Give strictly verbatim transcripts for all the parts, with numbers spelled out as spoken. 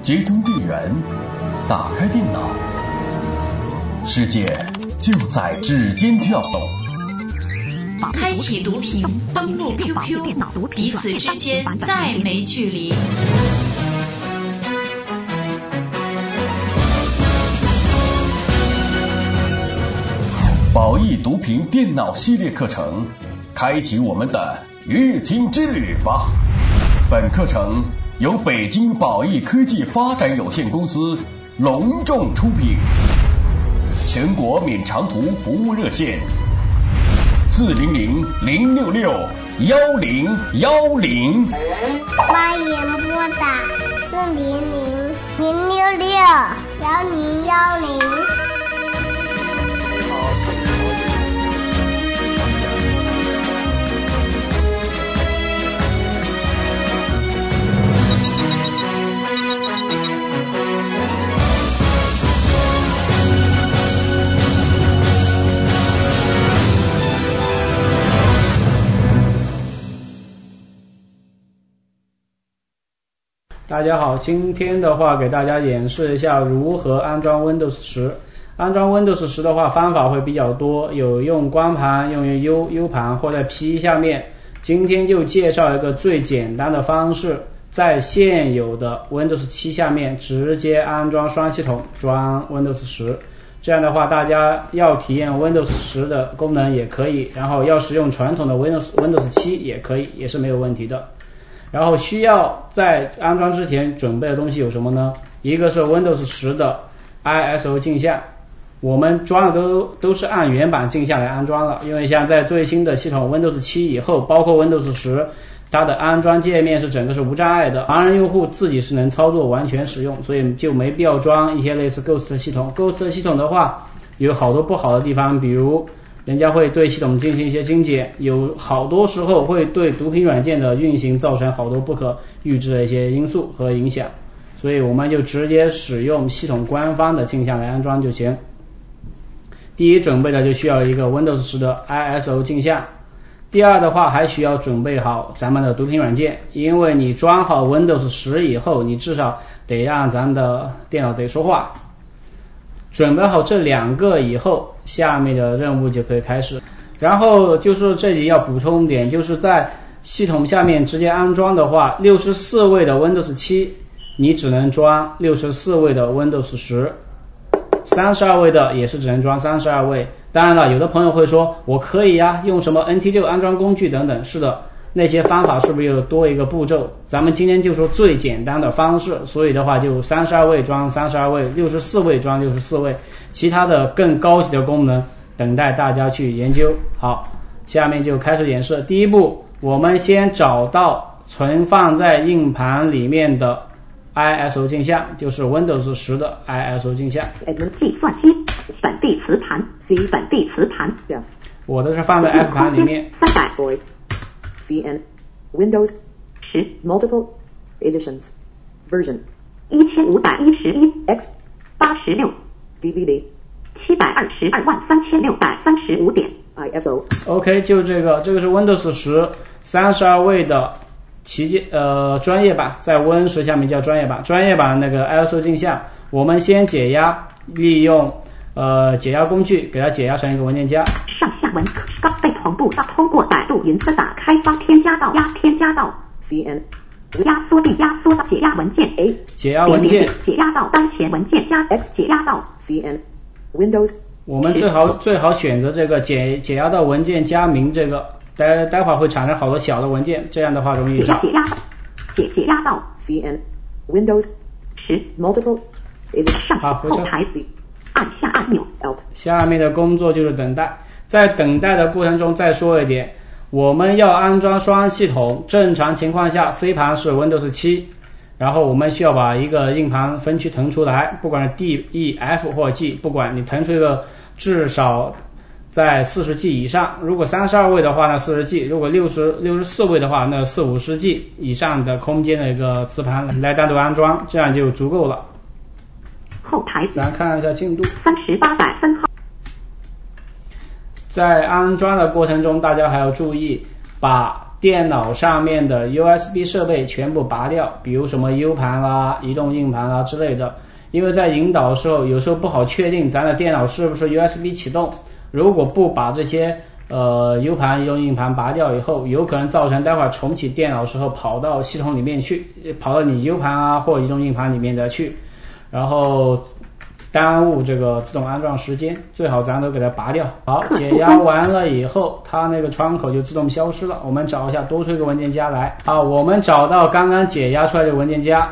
接通电源，打开电脑，世界就在指尖跳动。 开启读屏，登录 Q Q， 彼此之间再没距离。 宝益读屏电脑系列课程，开启我们的阅听之旅吧。本课程由北京宝益科技发展有限公司隆重出品，全国免长途服务热线四零零零六六幺零幺零。 欢迎拨打四零零零六六幺零幺零。 大家好，今天的话给大家演示一下如何安装 Windows 十。安装 Windows 十的话方法会比较多，有用光盘，用 U, U 盘或者 P 下面。今天就介绍一个最简单的方式，在现有的 Windows 七下面直接安装双系统，装 Windows 十。这样的话大家要体验 Windows 十的功能也可以，然后要使用传统的 Windows Windows 七也可以，也是没有问题的。然后需要在安装之前准备的东西有什么呢？一个是 Windows 十的 I S O 镜像，我们装的都都是按原版镜像来安装了，因为像在最新的系统 Windows 七以后，包括 Windows 十，它的安装界面是整个是无障碍的，常人用户自己是能操作完全使用，所以就没必要装一些类似 Ghost 的系统。Ghost 的系统的话有好多不好的地方，比如人家会对系统进行一些精简，有好多时候会对读屏软件的运行造成好多不可预知的一些因素和影响，所以我们就直接使用系统官方的镜像来安装就行。第一准备的就需要一个 Windows 十的 I S O 镜像，第二的话还需要准备好咱们的读屏软件，因为你装好 Windows 十以后，你至少得让咱的电脑得说话。准备好这两个以后，下面的任务就可以开始。然后就是这里要补充一点，就是在系统下面直接安装的话，六十四位的 Windows 七你只能装六十四位的 Windows 十，三十二位的也是只能装三十二位。当然了，有的朋友会说我可以呀、啊，用什么 N T 六 安装工具等等，是的，那些方法是不是又多一个步骤？咱们今天就说最简单的方式，所以的话就三十二位装三十二位，六十四位装六十四位，其他的更高级的功能等待大家去研究。好，下面就开始演示。第一步，我们先找到存放在硬盘里面的 I S O 镜像，就是 Windows 十的 I S O 镜像。 计算机本地磁盘 C 本地磁盘， 我的是放在 F 盘里面。 三百 C N Windows 十 Multiple Editions Version 一千五百一十一 X 八十六 D V D 七百二十二万三千六百三十五点 I S O。 OK， 就这个，这个是 Windows 十三十二位的旗舰呃专业版，在 Win 十下面叫专业版。专业版那个 I S O 镜像，我们先解压，利用呃解压工具给它解压成一个文件夹。 上下文刚被同步到通过百度云打开发添加到压添加到 C N 压缩并压缩到解压文件 A 解压文件解压到当前文件加 X 解压到 C N Windows。 我们最好最好选择这个解解压到文件加名，这个待待会儿会产生好多小的文件，这样的话容易找。 解压解解压到 C N Windows 十 Multiple 上后台按下按钮 Alt。 下面的工作就是等待。在等待的过程中再说一点，我们要安装双系统，正常情况下 C 盘是 Windows 七，然后我们需要把一个硬盘分区腾出来，不管是 D、E、F 或 G， 不管你腾出一个至少在 四十 G 以上，如果三十二位的话那 四十 G， 如果六十、六十四位的话那四五十 G 以上的空间的一个磁盘来单独安装，这样就足够了。 后台咱看一下进度， 三十八百分号。在安装的过程中，大家还要注意把电脑上面的 U S B 设备全部拔掉，比如什么 U 盘啦、移动硬盘啦之类的。因为在引导的时候，有时候不好确定咱的电脑是不是 U S B 启动，如果不把这些呃 U 盘、移动硬盘拔掉以后，有可能造成待会儿重启电脑的时候跑到系统里面去，跑到你 U 盘啊或移动硬盘里面的去，然后耽误这个自动安装时间，最好咱都给它拔掉。好，解压完了以后，它那个窗口就自动消失了。我们找一下多出一个文件夹来。好，我们找到刚刚解压出来的文件夹。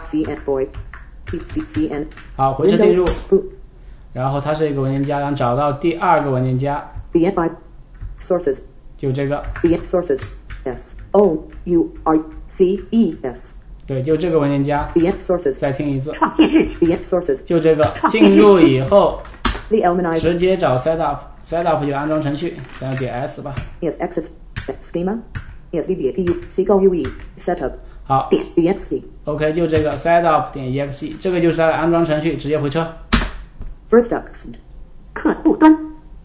好，回车进入，然后它是一个文件夹，然后找到第二个文件夹。 Sources 就这个。 Sources S O U R C E S。 对，就这个文件夹。 Sources 再听一次。 创建日期 Sources 就这个。进入以后，直接找 Setup，Setup 就安装程序，咱要点 S 吧。 Yes access schema yes V B A P U C G U E Setup 好点 exe OK 就这个 Setup 点 exe， 这个就是它的安装程序，直接回车。 First text 客户端。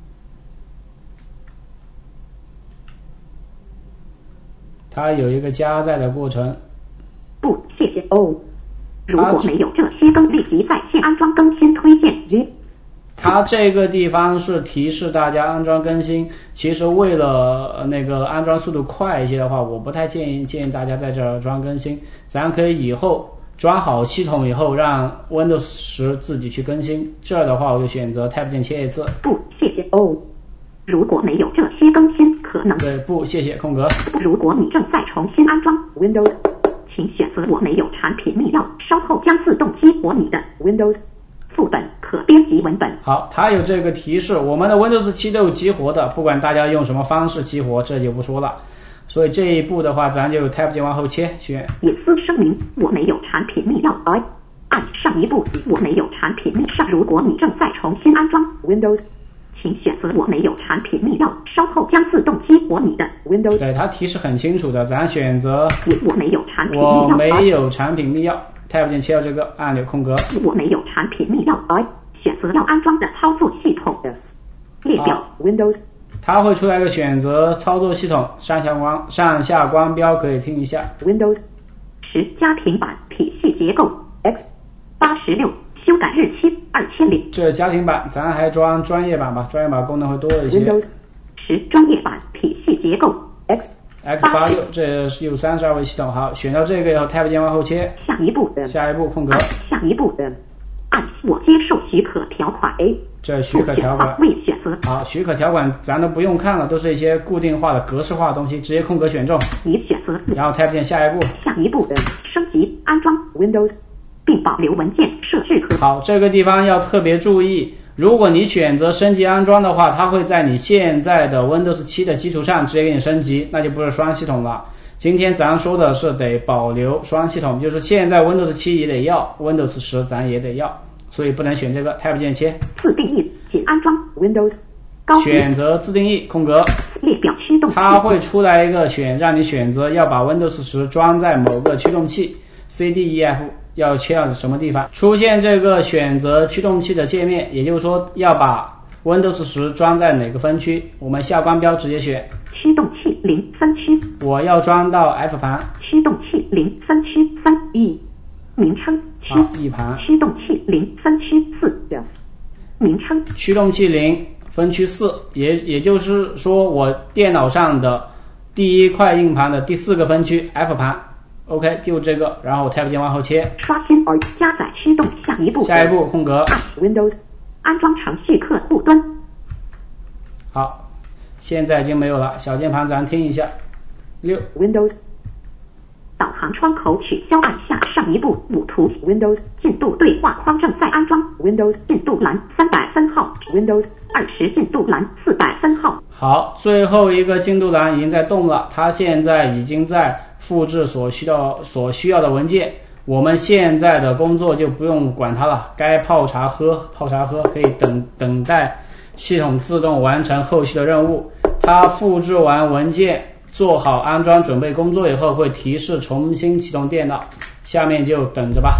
它有一个加载的过程。 不，谢谢哦。如果没有这些更立即在线安装更新推荐 G。 它这个地方是提示大家安装更新，其实为了那个安装速度快一些的话，我不太建议建议大家在这儿装更新，咱可以以后装好系统以后让 Windows 十自己去更新。这儿的话我就选择 Tab 键切一次。 不，谢谢哦。如果没有这些更新，可能对不谢谢空格。 如果你正在重新安装 Windows， 请选择我没有产品密钥，稍后将自动激活你的 Windows 副本可编辑文本。 好，它有这个提示，我们的 Windows 七都有激活的，不管大家用什么方式激活，这就不说了。所以这一步的话，咱就 Tab 键往后切，选隐私声明，我没有产品密钥。I 按上一步，我没有产品密钥。如果你正在重新安装 Windows，请选择我没有产品密钥，稍后将自动激活你的 Windows。 对，它提示很清楚的，咱选择我没有产品密钥， 钥。 我没有产品密钥 Tab 键切到这个按钮空格。 我没有产品密钥。I 选择要安装的操作系统 S 列表 Windows。 它会出来一个选择操作系统，上下光上下光标可以听一下。 Windows 十家庭版体系结构 X 八十六修改日期二千零。 这是家庭版，咱还装专业版吧，专业版功能会多一些。 Windows 十专业版体系结构 X X 八十六， 这是有三十二位系统。好，选到这个以后 Tab 键往后切。 下一步的下一步空格。 下一步的按我接受许可条款 A。 这许可条款未选择。 好，许可条款咱都不用看了，都是一些固定化的格式化的东西，直接空格选中。 已选择。 然后 Tab 键下一步。 下一步的升级安装 Windows 并保留文件设置和。 好，这个地方要特别注意，如果你选择升级安装的话，它会在你现在的 Windows 七的基础上直接给你升级，那就不是双系统了。今天咱说的是得保留双系统，就是现在 Windows 七也得要， Windows 十咱也得要，所以不能选这个 Tab 键切。 自定义仅安装 Windows 高级。 选择自定义空格。 列表驱动器。 它会出来一个选，让你选择要把 Windows 十装在某个驱动器 C D E F 要切到什么地方。出现这个选择驱动器的界面，也就是说要把 Windows 十装在哪个分区，我们下光标直接选驱动器零分区。 我要装到 F 盘。 驱动器零分区三 E 名称区 E 盘。 驱动器零分区四名称。 驱动器零分区四，也也就是说我电脑上的第一块硬盘的第四个分区 F 盘。OK 就这个，然后 Tab 键往后切。 刷新而加载驱动下一步。 下一步空格。 Windows 安装程序客户端。 好，现在已经没有了，小键盘咱听一下。六 Windows 导航窗口取消，按下上一步五图 Windows 进度对话框正在安装 Windows 进度栏三百分号 Windows 二十进度栏四百分号。 好，最后一个进度栏已经在动了，它现在已经在复制所需要所需要的文件。我们现在的工作就不用管它了，该泡茶喝泡茶喝，可以等等待系统自动完成后续的任务。它复制完文件，做好安装准备工作以后，会提示重新启动电脑，下面就等着吧。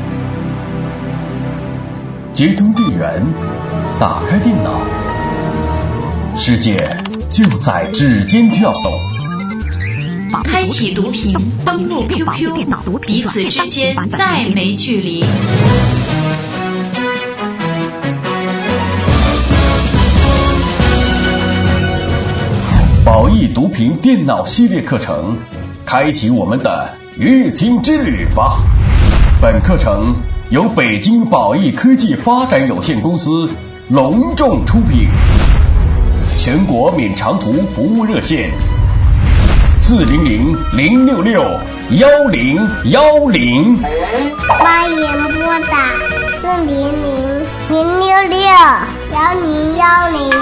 接通电源，打开电脑， 世界就在指尖跳动。 开启读屏，登录 Q Q， 彼此之间再没距离。 宝益读屏电脑系列课程，开启我们的阅听之旅吧。本课程由北京宝益科技发展有限公司隆重出品。全国免长途服务热线：四零零零六六幺零幺零。 欢迎拨打四零零零六六幺零幺零。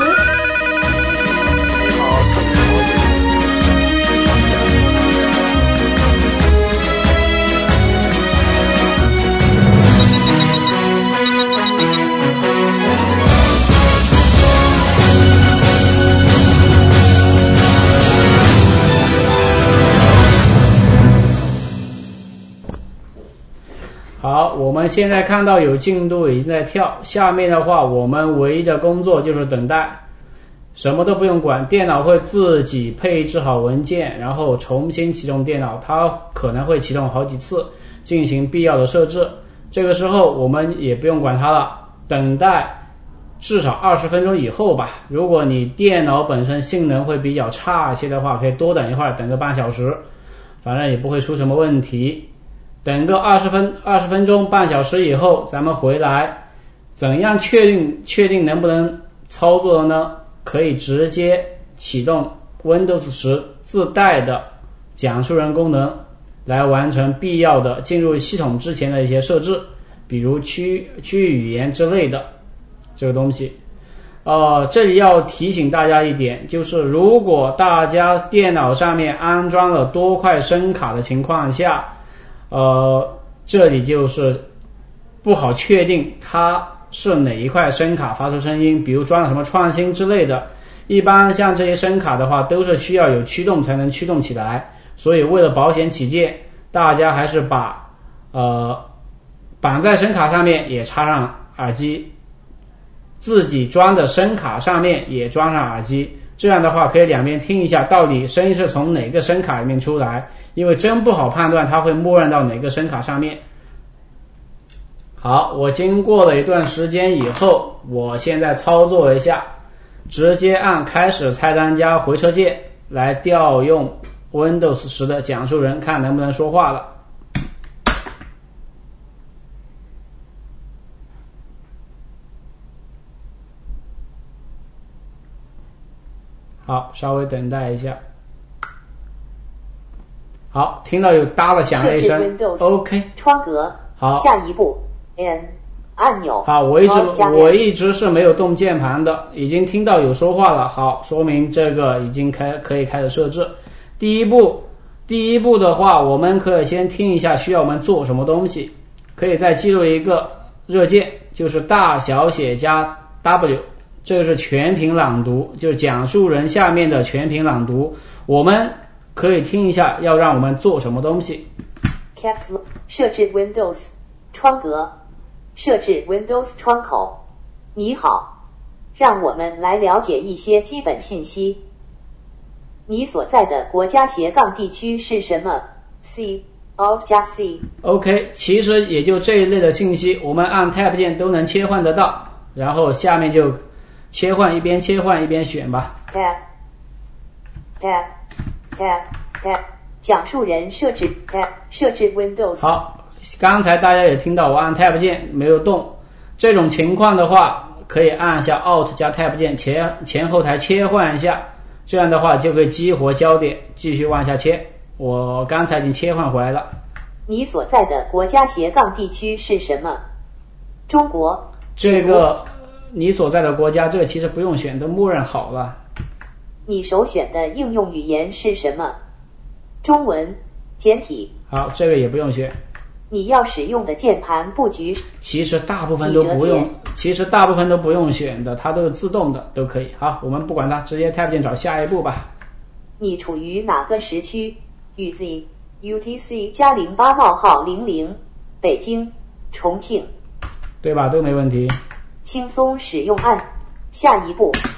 好，我们现在看到有进度已经在跳，下面的话我们唯一的工作就是等待，什么都不用管，电脑会自己配置好文件，然后重新启动电脑，它可能会启动好几次，进行必要的设置，这个时候我们也不用管它了，等待至少二十分钟以后吧。如果你电脑本身性能会比较差一些的话，可以多等一会儿，等个半小时，反正也不会出什么问题。等个二十分二十分钟半小时以后咱们回来，怎样确定确定能不能操作的呢？可以直接启动 Windows 十自带的讲述人功能，来完成必要的进入系统之前的一些设置，比如区区域语言之类的这个东西。呃，这里要提醒大家一点，就是如果大家电脑上面安装了多块声卡的情况下，呃，这里就是不好确定它是哪一块声卡发出声音，比如装了什么创新之类的。一般像这些声卡的话，都是需要有驱动才能驱动起来，所以为了保险起见，大家还是把呃绑在声卡上面也插上耳机，自己装的声卡上面也装上耳机，这样的话可以两边听一下到底声音是从哪个声卡里面出来，因为真不好判断它会默认到哪个声卡上面。好，我经过了一段时间以后，我现在操作一下，直接按开始菜单加回车键来调用 Windows 十的讲述人，看能不能说话了。好，稍微等待一下。好，听到有哒的响了一声 ，OK。 窗格。好，下一步 N 按钮。 好，我一直我一直是没有动键盘的，已经听到有说话了。好，说明这个已经开可以开始设置。第一步，第一步的话，我们可以先听一下需要我们做什么东西，可以再记录一个热键，就是大小写加 W。这个是全屏朗读，就是讲述人下面的全屏朗读，我们可以听一下要让我们做什么东西。 Caps Lock 设置 Windows 窗格，设置 Windows 窗口。你好，让我们来了解一些基本信息。你所在的国家斜杠地区是什么？ C Alt 加 C。 OK， 其实也就这一类的信息，我们按 Tab 键都能切换得到，然后下面就切换，一边切换一边选吧。 Tab Tab Tab Tab 讲述人设置 Tab 设置 Windows。 好，刚才大家也听到我按 Tab 键没有动，这种情况的话可以按下 Alt 加 Tab 键前前后台切换一下，这样的话就可以激活焦点，继续往下切。我刚才已经切换回来了。 你所在的国家斜杠地区是什么？中国。 这个你所在的国家，这个其实不用选，都默认好了。 你首选的应用语言是什么？中文简体。 好，这个也不用选。 你要使用的键盘布局， 其实大部分都不用，其实大部分都不用选的，它都是自动的，都可以。好，我们不管它，直接 Tab 键找下一步吧。 你处于哪个时区？U Z U T C 加零八冒号零零，北京、重庆， 对吧？都没问题。 轻松使用按下一步。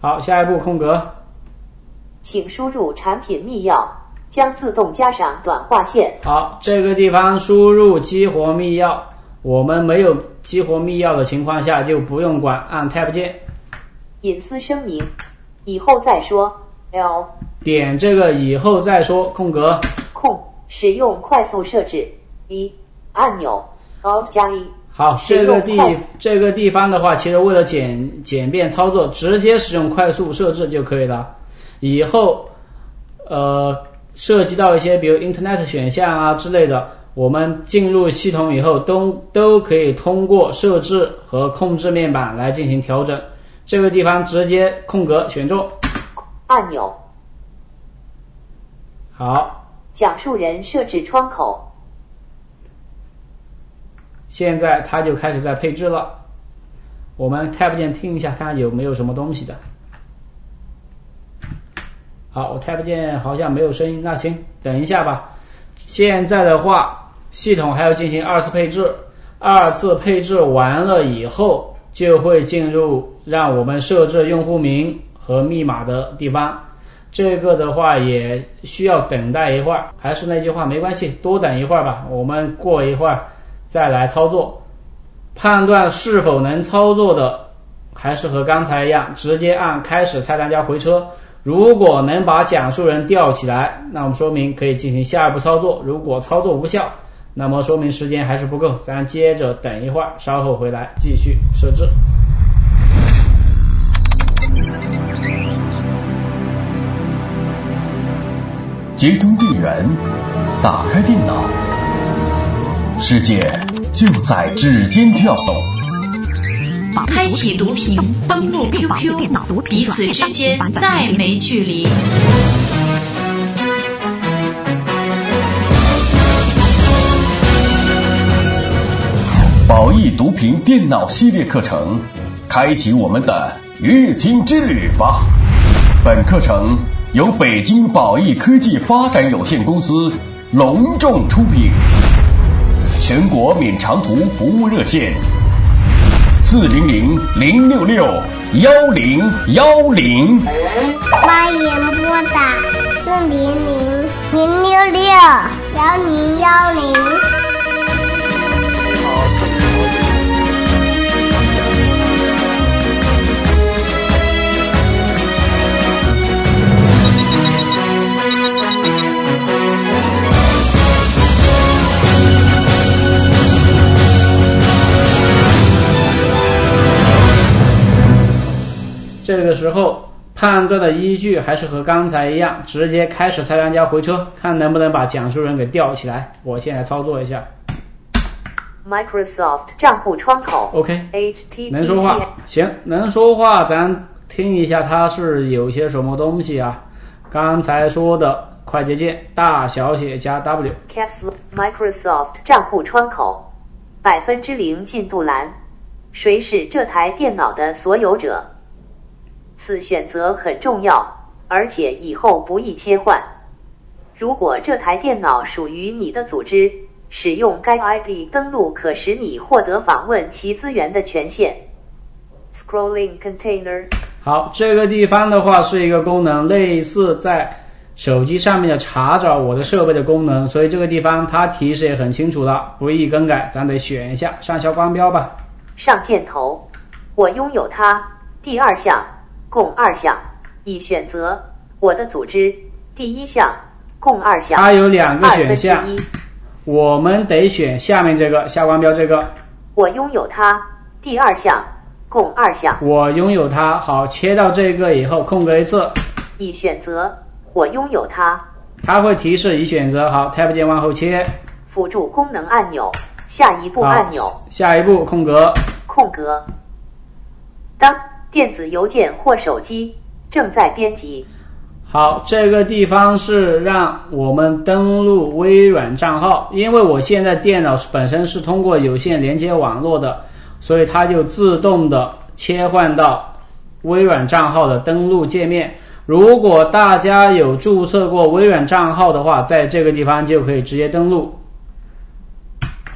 好，下一步空格， 请输入产品密钥，将自动加上短划线。 好，这个地方输入激活密钥，我们没有激活密钥的情况下就不用管，按 Tab 键。 隐私声明，以后再说。L 点这个以后再说，空格， 空使用快速设置一按钮 Alt 加一。 好，这个地这个地方的话，其实为了简简便操作，直接使用快速设置就可以了。以后呃涉及到一些比如 Internet 选项啊之类的，我们进入系统以后都都可以通过设置和控制面板来进行调整。这个地方直接空格选中按钮。 好， 讲述人设置窗口。 现在它就开始在配置了。我们 Tab 键听一下，看看有没有什么东西的。好，我 Tab 键好像没有声音，那行，等一下吧。现在的话，系统还要进行二次配置，二次配置完了以后，就会进入让我们设置用户名和密码的地方。这个的话也需要等待一会儿，还是那句话，没关系，多等一会儿吧。我们过一会儿再来操作，判断是否能操作的，还是和刚才一样，直接按开始菜单加回车。如果能把讲述人调起来，那么说明可以进行下一步操作。如果操作无效，那么说明时间还是不够，咱接着等一会儿，稍后回来继续设置。 接通电源，打开电脑，世界就在指尖跳动。 开启读屏，登录 Q Q， 彼此之间再没距离。 宝益读屏电脑系列课程，开启我们的阅听之旅吧。本课程由北京宝益科技发展有限公司隆重出品，全国免长途服务热线四零零零六六幺零幺零， 欢迎拨打四零零零六六幺零幺零。 这个时候判断的依据还是和刚才一样，直接开始菜单加回车，看能不能把讲述人给调起来。我现在操作一下 Microsoft 账户窗口 OK H T T P 能说话，行，能说话，咱听一下它是有些什么东西啊。刚才说的快捷键大小写加 W Caps Lock Microsoft 账户窗口百分之零进度栏，谁是这台电脑的所有者？此选择很重要，而且以后不易切换。如果这台电脑属于你的组织，使用该 I D 登录可使你获得访问其资源的权限。Scrolling Container。 好，这个地方的话是一个功能，类似在手机上面的查找我的设备的功能，所以这个地方它提示也很清楚了，不易更改，咱得选一下上校光标吧。 上箭头，我拥有它。第二项，共二项，已选择我的组织。第一项，共二项。 它有两个选项，我们得选下面这个下光标这个。 我拥有它。第二项，共二项。 我拥有它。好，切到这个以后，空格一次。 已选择我拥有它。 它会提示已选择。好 ，Tab 键往后切。 辅助功能按钮，下一步按钮。 下一步空格。 空格。当电子邮件或手机正在编辑。 好，这个地方是让我们登录微软账号，因为我现在电脑本身是通过有线连接网络的，所以它就自动的切换到微软账号的登录界面。如果大家有注册过微软账号的话，在这个地方就可以直接登录。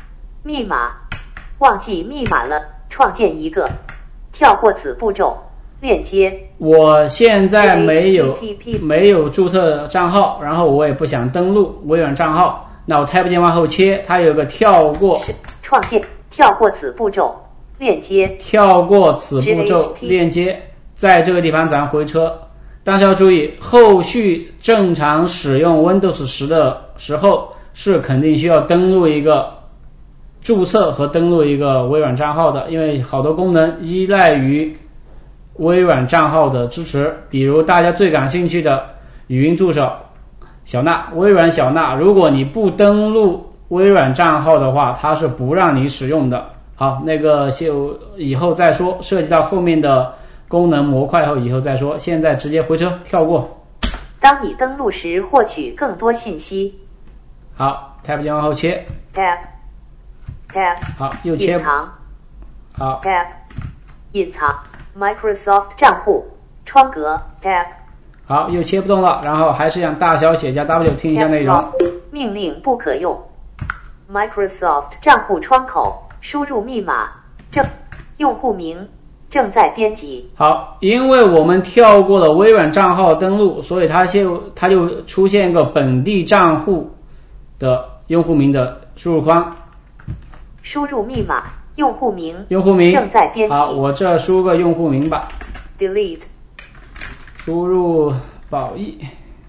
密码，忘记密码了，创建一个。跳过此步骤。 链接。 我现在没有没有注册账号，然后我也不想登录微软账号，那我 Tab 键往后切，它有个跳过， 创建，跳过此步骤，链接， 跳过此步骤，链接，在这个地方咱回车。但是要注意，后续正常使用 Windows 十的时候，是肯定需要登录一个注册和登录一个微软账号的，因为好多功能依赖于微软账号的支持，比如大家最感兴趣的语音助手小娜，微软小娜，如果你不登录微软账号的话，它是不让你使用的。好，那个就以后再说，涉及到后面的功能模块后以后再说，现在直接回车跳过。 当你登录时获取更多信息。 好 Tab 键往后切 Tab Tab 好，右切隐藏好 Tab 隐藏 Microsoft 账户窗格 Tab 好，又切不动了，然后还是让大小写加 W 听一下内容。 命令不可用 Microsoft 账户窗口输入密码正用户名正在编辑。 好，因为我们跳过了微软账号登录，所以它就它就出现一个本地账户的用户名的输入框。 输入密码，用户名， 用户名正在编辑。 好，我这输个用户名吧。 Delete。 输入宝益。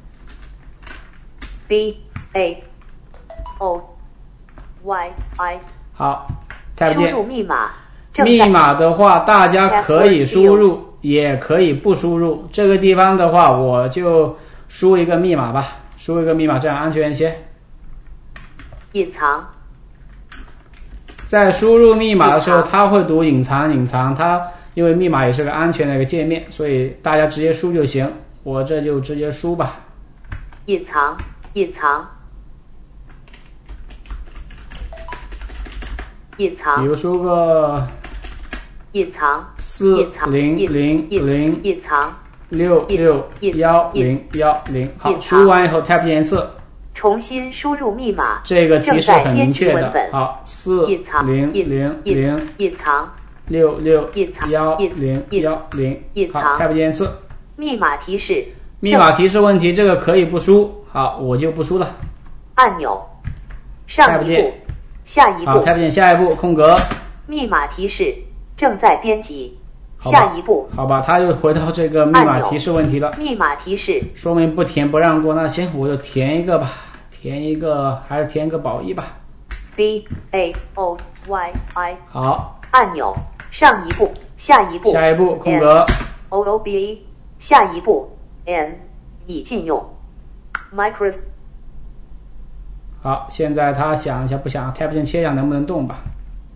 B A O Y I。 好 ，Tab 键。 输入密码。 密码的话，大家可以输入，也可以不输入。这个地方的话，我就输一个密码吧，输一个密码，这样安全一些。 隐藏。 在输入密码的时候，它会读隐藏，隐藏。它因为密码也是个安全的一个界面，所以大家直接输就行。我这就直接输吧。 隐藏，隐藏。隐藏。 比如输个。 隐藏四零零零隐藏六六幺零幺零。好，输完以后 Tab 键一次， 重新输入密码。 这个提示很明确的。好，四零零零隐藏六六幺零幺零。好 ，Tab 键一次。 密码提示。 密码提示问题，这个可以不输。好，我就不输了。 按钮。上一步。下一步。 好 ，Tab 键下一步空格。 密码提示。正在编辑，下一步。 好吧，他又回到这个密码提示问题了。 密码提示说明不填不让过，那行，我就填一个吧，填一个还是填一个宝益吧。 B A O Y I。 好， 按钮，上一步，下一步， 下一步空格。 O O B A， 下一步 N 已禁用。Microsoft。 好，现在他想一下，不想 Tab 键切一下能不能动吧？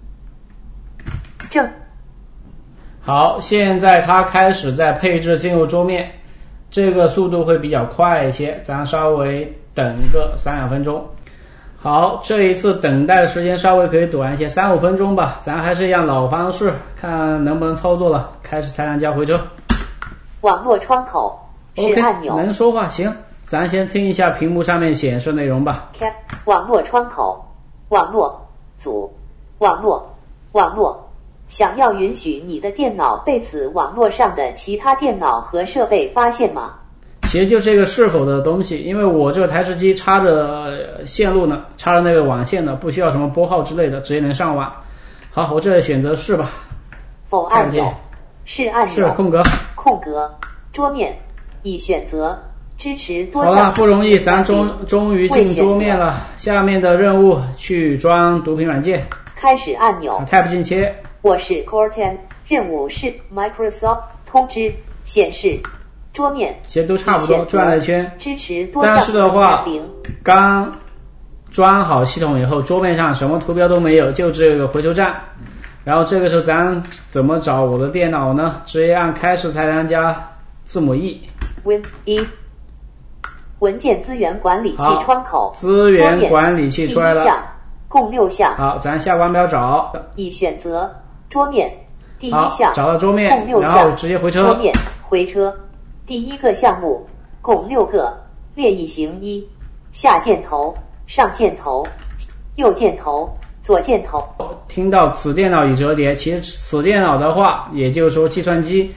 正。 好，现在它开始在配置进入桌面，这个速度会比较快一些，咱稍微等个三两分钟。好，这一次等待的时间稍微可以短一些，三五分钟吧。咱还是一样老方式，看能不能操作了。开始才能加回车。 网络窗口是按钮。 OK， 能说话行，咱先听一下屏幕上面显示内容吧。 Cap 网络窗口，网络组，网络，网络。想要允许你的电脑被此网络上的其他电脑和设备发现吗？ 其实就是一个是否的东西，因为我这个台式机插着线路呢，插着那个网线呢，不需要什么拨号之类的，直接能上网。好，我这里选择是吧？ 否按钮，是按钮， 是空格， 空格，桌面已选择，支持多项。好了，不容易，咱终终于进桌面了。下面的任务去装读屏软件。 开始按钮 ，Tab 进切。 我是 Corten， 任务是 Microsoft 通知显示桌面， 其实都差不多，转了一圈。 支持多项。 但是的话，刚装好系统以后，桌面上什么图标都没有，就这个回收站。然后这个时候咱怎么找我的电脑呢？直接按开始菜单加字母 E。 Win 一。文件资源管理器窗口。 资源管理器出来了。 共六项。 好，咱下关标找。 已选择。桌面第一项， 找到桌面， 共六项， 然后直接回车。 桌面回车，第一个项目共六个，列一行一，下箭头，上箭头，右箭头，左箭头。 听到此电脑已折叠，其实此电脑的话，也就是说计算机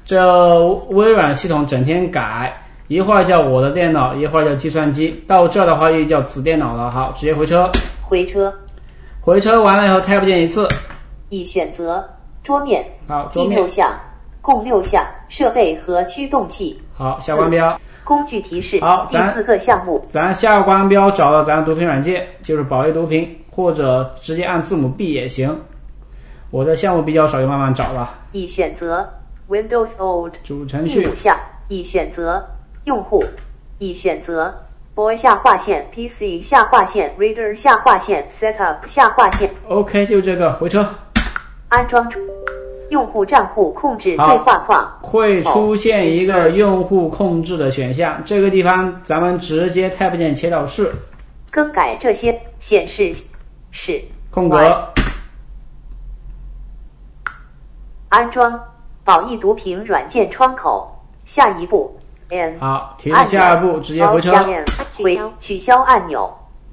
这微软系统整天改，一会儿叫我的电脑，一会儿叫计算机，到这的话又叫子电脑了。好，直接回车。 回车。 回车完了以后 Tab 键一次。 已选择桌面。 好，桌面。 第六项，共六项，设备和驱动器。 好，下关标。 工具提示。 好， 第四个项目。 咱下关标找到咱读屏软件，就是宝益读屏，或者直接按字母 B 也行。我的项目比较少，就慢慢找吧。 已选择 Windows Old 主程序。 第五项，已选择用户，已选择 Boy 下划线 P C 下划线 Reader 下划线 Setup 下划线。 OK， 就这个，回车。 安装用户账户控制对话框， 会出现一个用户控制的选项，这个地方咱们直接 Tab 键切到是。 更改这些显示是空格。 安装宝益读屏软件窗口，下一步 N 好，提示下一步直接回车。 回取消按钮。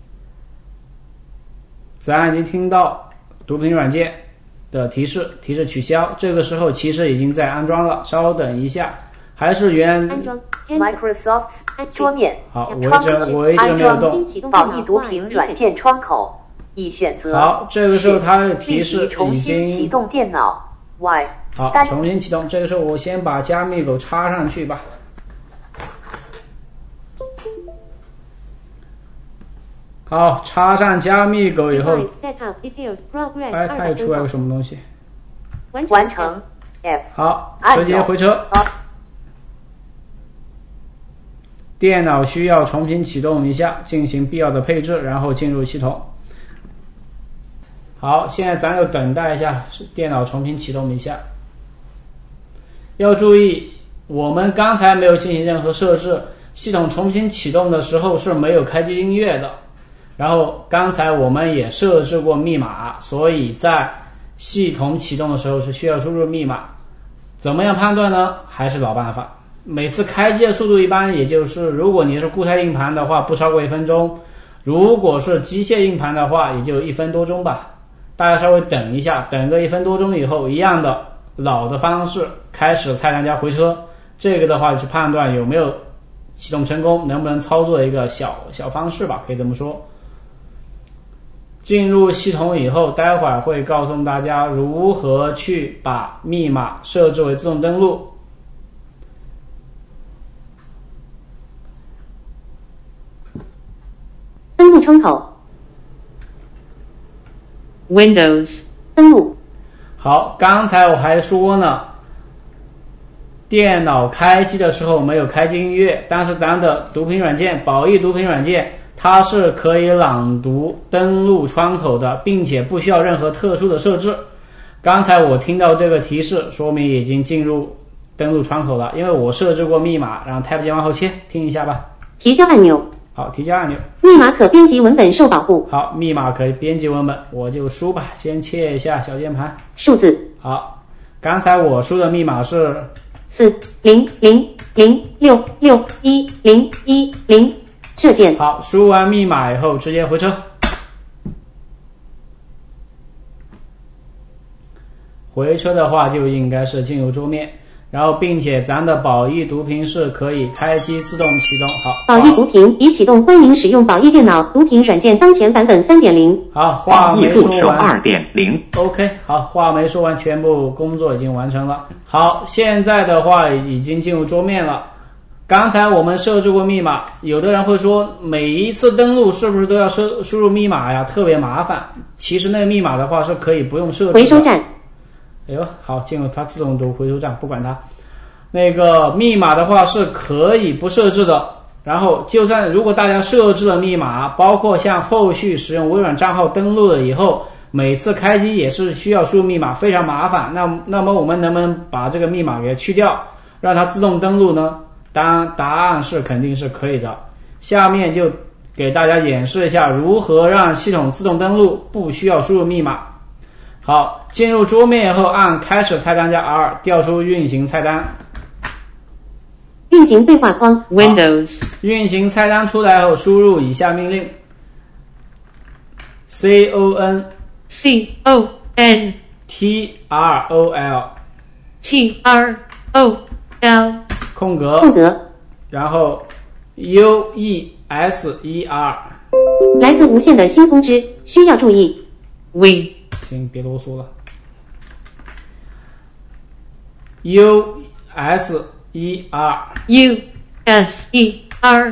咱已经听到读屏软件的提示，提示取消，这个时候其实已经在安装了，稍等一下，还是原安装 Microsoft 桌面。 好，我一直我一直没有动。 宝益读屏软件窗口已选择。 好，这个时候它的提示已经重新启动电脑。Y 好，重新启动。这个时候我先把加密狗插上去吧。好，插上加密狗以后，哎，它又出来个什么东西？ 完成 F。 好，直接回车。电脑需要重新启动一下，进行必要的配置，然后进入系统。好，现在咱就等待一下，电脑重新启动一下。要注意，我们刚才没有进行任何设置，系统重新启动的时候是没有开机音乐的。然后刚才我们也设置过密码，所以在系统启动的时候是需要输入密码。怎么样判断呢？还是老办法，每次开机的速度一般也就是，如果你是固态硬盘的话，不超过一分钟；如果是机械硬盘的话，也就一分多钟吧。大家稍微等一下，等个一分多钟以后，一样的老的方式开始菜单加回车。这个的话是判断有没有启动成功，能不能操作一个小小方式吧，可以这么说。进入系统以后，待会儿会告诉大家如何去把密码设置为自动登录。 登录窗口。Windows 登录。 好，刚才我还说呢，电脑开机的时候没有开机音乐，但是咱的读屏软件宝益读屏软件它是可以朗读登录窗口的，并且不需要任何特殊的设置。刚才我听到这个提示，说明已经进入登录窗口了，因为我设置过密码，然后 Tab 键往后切，听一下吧。 提交按钮。 好，提交按钮。 密码可编辑文本受保护。 好，密码可以编辑文本，我就输吧，先切一下小键盘。 数字。 好，刚才我输的密码是四零零零六六一零一零。这键。 好，输完密码以后直接回车。回车的话就应该是进入桌面，然后并且咱的宝益读屏是可以开机自动启动。好， 宝益读屏已启动，欢迎使用宝益电脑读屏软件当前版本 三点零。 好，话没说完。 二点零。 OK， 好，话没说完，全部工作已经完成了。好，现在的话已经进入桌面了。刚才我们设置过密码，有的人会说每一次登录是不是都要输输入密码呀，特别麻烦。其实那个密码的话是可以不用设置的。 回收站。 哎呦，好，进入它自动读回收站，不管它。那个密码的话是可以不设置的，然后就算如果大家设置了密码，包括像后续使用微软账号登录了以后，每次开机也是需要输入密码，非常麻烦。那那么我们能不能把这个密码给去掉，让它自动登录呢？当然答案是肯定是可以的。下面就给大家演示一下如何让系统自动登录，不需要输入密码。好，进入桌面以后按开始菜单加 R 调出运行菜单。 运行对话框 Windows 运行菜单出来后输入以下命令 C O N C O N T R O L T R O L 空格空格， 然后 U E S E R。 来自无线的新通知，需要注意。 We 行，别啰嗦了。U S E R U S E R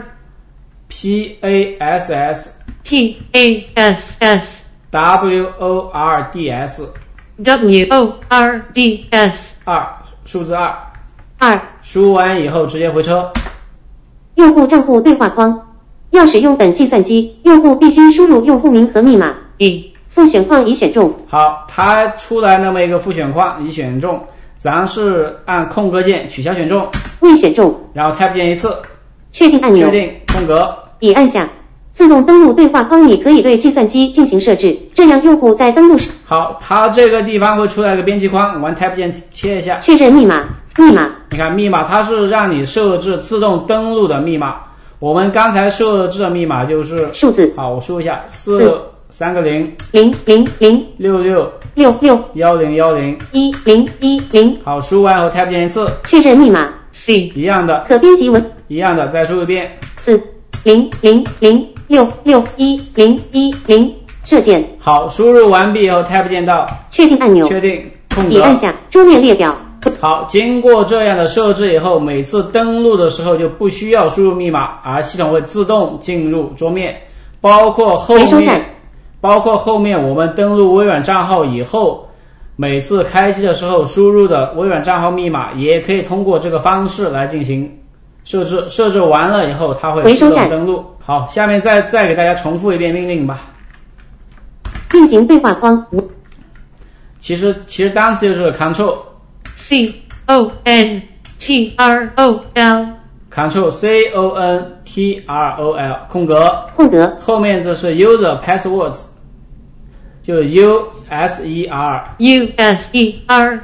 P A S S P A S S W O R D S W O R D S 二数字二， 二， 输完以后直接回车。 用户账户对话框，要使用本计算机，用户必须输入用户名和密码。 E 复选框已选中。 好，它出来那么一个复选框已选中，咱是按空格键取消选中， 未选中， 然后 Tab 键一次， 确定按钮确定空格。 已按下。自动登录对话框里可以对计算机进行设置，这样用户在登录时好，它这个地方会出来一个编辑框，我们 Tab 键切一下。 确认密码。密码你看密码，它是让你设置自动登录的密码。我们刚才设置的密码就是数字， 好，我输一下四三个零零零零六六六六幺零幺零一零一零。 好，输完后 Tab 键一次， 确认密码。 C 一样的， 可编辑文一样的，再输一遍。 四零零零六六一零一零。设键。 好，输入完毕以后 Tab 键到， 确定按钮。 确定空格。 已按下桌面列表。 好，经过这样的设置以后，每次登录的时候就不需要输入密码，而系统会自动进入桌面，包括后面，包括后面我们登录微软账号以后，每次开机的时候输入的微软账号密码，也可以通过这个方式来进行设置。设置完了以后，它会自动登录。好，下面再再给大家重复一遍命令吧。 运行对话框。 其实其实单词就是 Control C O N T R O L Control C O N T R O L 空格空格， 后面这是 user passwords， 就是 U S E R U S E R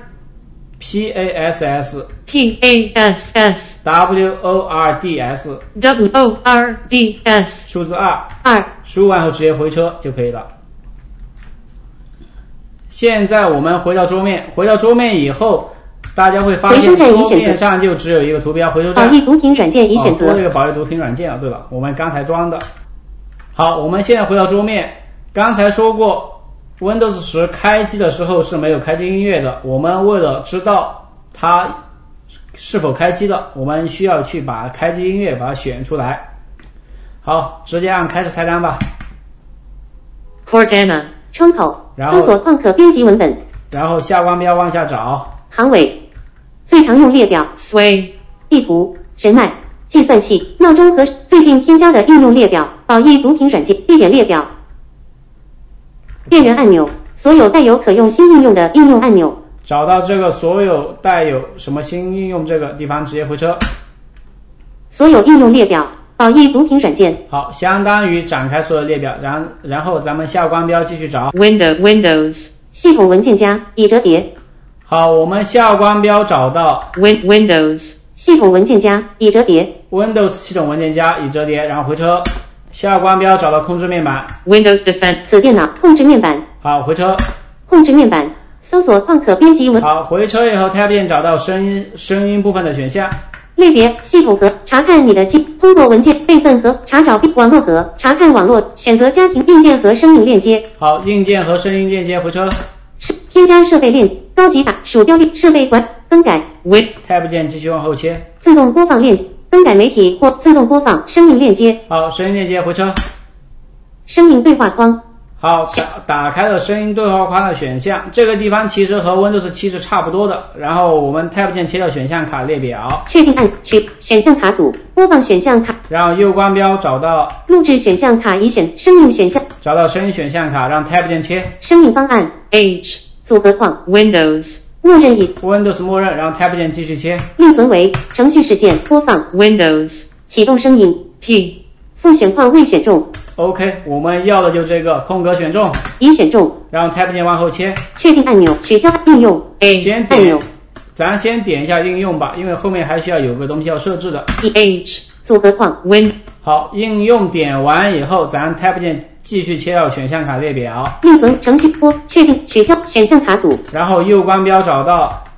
P A S S P A S S W O R D S W O R D S 数字二二， 输完后直接回车就可以了。现在我们回到桌面，回到桌面以后，大家会发现桌面上就只有一个图标回收站。 保易毒品软件已选择。 哦，多了一个保易毒品软件啊，对吧？我们刚才装的。好，我们现在回到桌面，刚才说过 Windows 十开机的时候是没有开机音乐的，我们为了知道它是否开机了，我们需要去把开机音乐把它选出来。好，直接按开始菜单吧。 Cortana 窗口搜索框可编辑文本， 然后下光标往下找， 行尾最常用列表 Sway 地图人脉计算器闹钟和最近添加的应用列表保易毒品软件地点列表边缘按钮所有带有可用新应用的应用按钮。 找到这个所有带有什么新应用这个地方直接回车。 所有应用列表保易毒品软件。 好，相当于展开所有列表，然然后咱们下光标继续找 Window Windows 系统文件夹已折叠。 好，我们下光标找到 Win Windows 系统文件夹已折叠 Windows 系统文件夹已折叠，然后回车。下光标找到控制面板 Windows Defense 此电脑控制面板。 好，回车。 控制面板搜索框可编辑文。 好，回车以后 Tab 键找到声音声音部分的选项。 类别系统和查看你的机通过文件备份和查找网络和查看网络选择家庭硬件和声音链接。 好，硬件和声音链接回车。 添加设备链高级打鼠标列设备管更改 Win Tab 键继续往后切。 自动播放链接更改媒体或自动播放声音链接。 好，声音链接回车。 声音对话框。 好，打打开了声音对话框的选项，这个地方其实和 Windows 七是差不多的。然后我们 Tab 键切到选项卡列表， 确定按取选项卡组播放选项卡， 然后右光标找到录制选项卡已选声音选项， 找到声音选项卡，让 Tab 键切声音方案 H 组合框 Windows 默认已 Windows 默认，然后 Tab 键继续切另存为程序事件播放 Windows 启动声音 P 复选框未选中。 OK， 我们要的就这个空格选中， 已选中， 然后 Tab 键往后切， 确定按钮取消应用 A 先点，咱先点一下应用吧，因为后面还需要有个东西要设置的。 H 组合框 Win 好，应用点完以后，咱 Tab 键继续切到选项卡列表， 另存程序播确定取消选项卡组， 然后右光标找到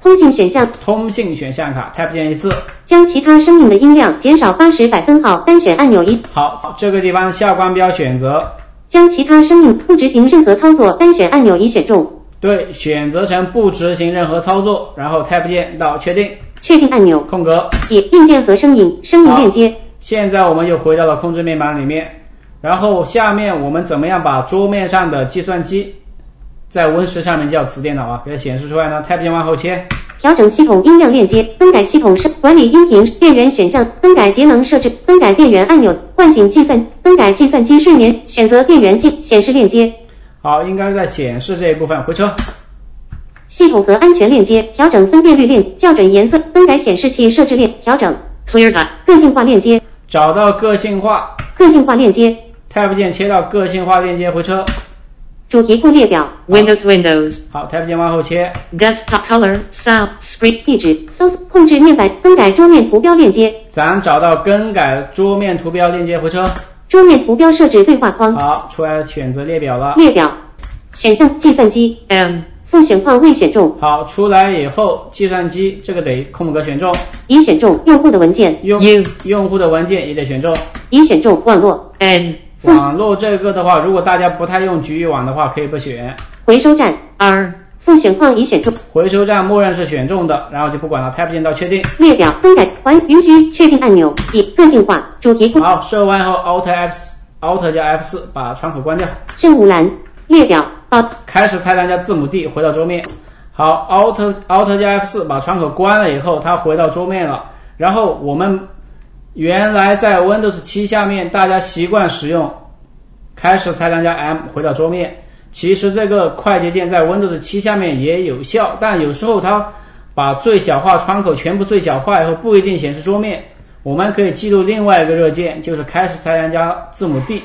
通信选项， 通信选项卡 Tab 键一次， 将其他声音的音量减少八十百分号，单选按钮一。 好，这个地方下光标选择， 将其他声音不执行任何操作，单选按钮一选中。 对，选择成不执行任何操作，然后 Tab 键到确定， 确定按钮， 空格， 一硬件和声音，声音链接。 现在我们又回到了控制面板里面，然后下面我们怎么样把桌面上的计算机在 Win 十上面叫此电脑啊，给它显示出来呢 ？Tab 键往后切， 调整系统音量链接，更改系统设管理音频电源选项，更改节能设置，更改电源按钮，唤醒计算，更改计算机睡眠，选择电源键，显示链接。 好，应该是在显示这一部分，回车。 系统和安全链接，调整分辨率链，校准颜色，更改显示器设置链，调整 Clear that. 个性化链接， 找到个性化， 个性化链接 Tab 键切到个性化链接，回车。 主题库列表， Windows Windows. 好 ，Tab 键往后切， Desktop color. Sound. Screen. 地址搜索控制面板，更改桌面图标链接， 咱找到更改桌面图标链接，回车。 桌面图标设置对话框， 好，出来选择列表了。 列表选项计算机 M. 副选框未选中， 好，出来以后，计算机这个得空格选中， 已选中用户的文件， 用 U. 用户的文件也得选中。 已选中网络 N. 网络这个的话，如果大家不太用局域网的话，可以不选。 回收站 R. 副选框已选中， 回收站默认是选中的，然后就不管了 ，Tab 键到确定。 列表更改还允许确定按钮，一个性化主题库好，设完后 Alt F Alt 加 F 四把窗口关掉。 任务栏列表报开始菜单加字母 D 回到桌面。好 ，Alt Alt 加 F 四把窗口关了以后，它回到桌面了。然后我们原来在 Windows 七下面大家习惯使用开始菜单加 M 回到桌面。其实这个快捷键在 Windows 七下面也有效，但有时候它把最小化窗口全部最小化以后不一定显示桌面。我们可以记录另外一个热键，就是开始菜单加字母 D。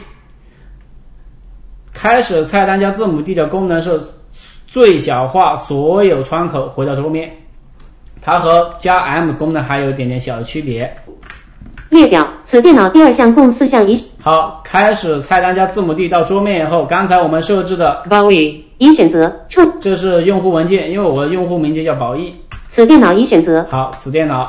开始菜单加字母 D 的功能是最小化所有窗口回到桌面，它和加 M 功能还有一点点小的区别。 列表此电脑第二项共四项已好，开始菜单加字母 D 到桌面以后，刚才我们设置的 Bowie. 已选择触， 这是用户文件，因为我的用户名字叫宝义。 此电脑已选择好，此电脑。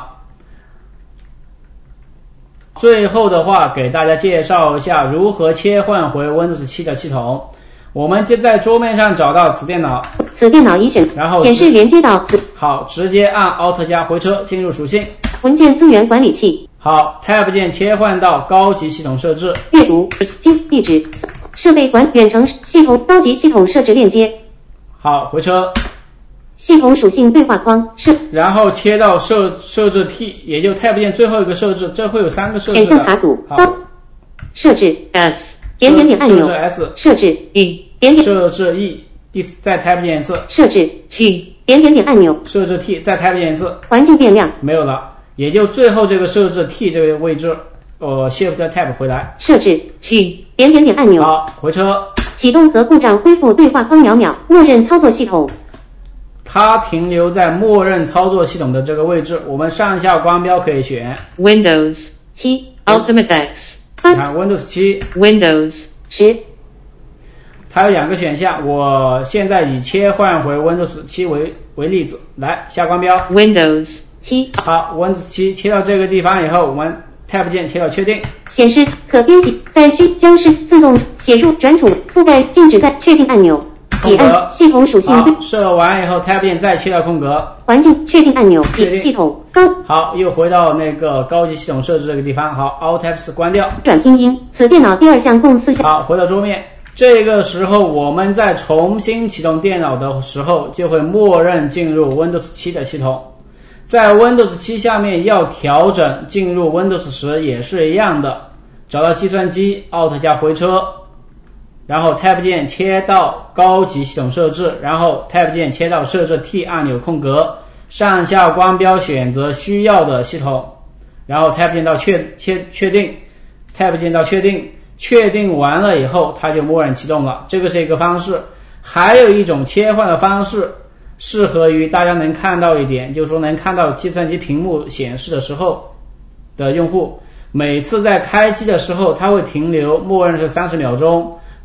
最后的话，给大家介绍一下如何切换回 Windows 七的系统。我们就在桌面上找到此电脑， 此电脑已选， 然后显示连接到此好，直接按 Alt 加回车进入属性。 文件资源管理器， 好 ，Tab 键切换到高级系统设置， 阅读经地址设备管远程系统高级系统设置链接， 好，回车， 系统属性对话框设然后切到设设置 T， 也就 Tab 键最后一个设置，这会有三个设置选的。 项卡组好， 高设置 S. 点点点按钮设置 S， 设置 E. 点点设置 E， 第再 Tab 键一次， 设置 T. 点点点按钮设置 T， 再 Tab 键一次， 环境变量没有了，也就最后这个设置 T 这个位置，呃 Shift Tab 回来。 设置 T. 点点点按钮好，回车， 启动和故障恢复对话框秒秒默认操作系统它停留在默认操作系统的这个位置，我们上下光标可以选。 Windows. 七 Ultimate X. 八你看 Windows 七， Windows. 十它有两个选项，我现在以切换回 Windows 七为为例子，来下光标。 Windows. 七好 ，Windows 七切到这个地方以后，我们 Tab 键切到确定。 显示可编辑在需将是自动写入转储覆盖禁止在确定按钮已空格按系统属性对好，设完以后 Tab 键再切到空格。 环境确定按钮确定已系统高好，又回到那个高级系统设置这个地方。好 ，Alt F 四关掉。 转拼音此电脑第二项共四项好，回到桌面。这个时候我们在重新启动电脑的时候，就会默认进入 Windows 七的系统。在 Windows 七下面要调整进入 Windows 十也是一样的，找到计算机 Alt 加回车，然后 Tab 键切到高级系统设置，然后 Tab 键切到设置 T 按钮空格，上下光标选择需要的系统，然后 Tab 键到确确确定 ，Tab 键到确定，确定完了以后它就默认启动了，这个是一个方式。还有一种切换的方式适合于大家能看到一点，就是说能看到计算机屏幕显示的时候的用户，每次在开机的时候它会停留默认是三十秒钟，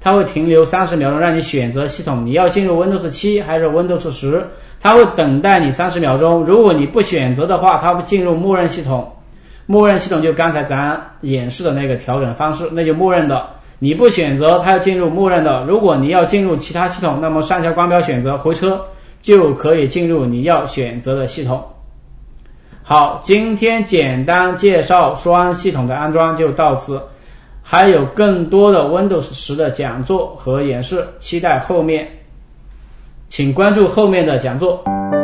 它会停留三十秒钟让你选择系统，你要进入 Windows 七还是 Windows 十，它会等待你三十秒钟，如果你不选择的话，它会进入默认系统。默认系统就刚才咱演示的那个调整方式，那就默认的，你不选择它要进入默认的，如果你要进入其他系统，那么上下光标选择回车就可以进入你要选择的系统。好，今天简单介绍双系统的安装就到此，还有更多的 Windows 十的讲座和演示，期待后面，请关注后面的讲座。